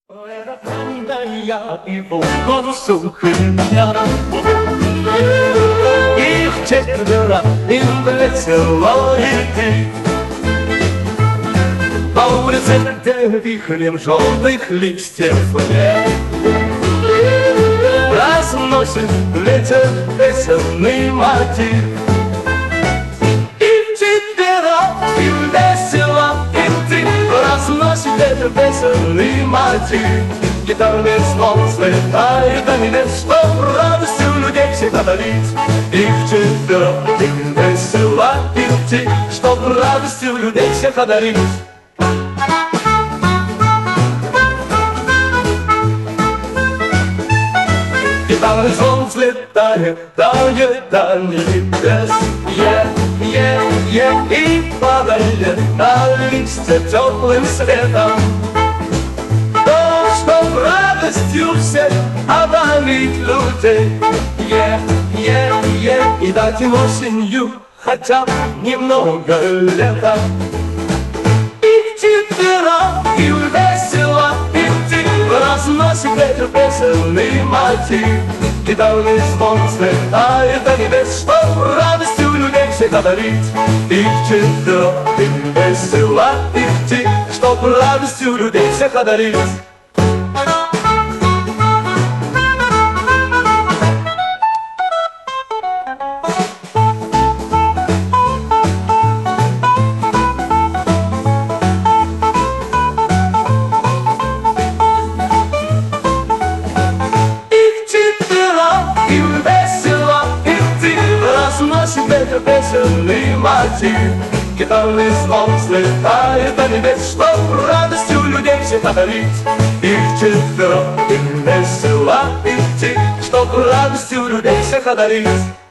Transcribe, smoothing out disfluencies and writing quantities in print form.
Я и воду сухим их четверо, им весело идти. По улице, где вихрем желтых листьев нет, разносит ветер веселый мотив. И четверо, им весело идти, разносит ветер веселый мотив. Гитарный звон слетает, а небес, что радостью людей всегда дарит. Их четверо, им весело идти, чтоб радостью людей всех одарить. Гитарный звон взлетает, тает до небес, и падает на листья теплым светом. Чтоб радостью всех одарить людей, и дать им осенью хотя бы немного лета. И четверо, и весело идти, разносит ветер веселый мотив. Гитарный звон слетает до небес, чтоб радостью людей всех одарить. И четверо, и весело идти, чтоб радостью людей всех одарить. Ветер веселый мотив, гитарный звон слетает до небес, чтоб радостью людей всех одарить. Их четверо, им весело идти, чтоб радостью людей всех одарить.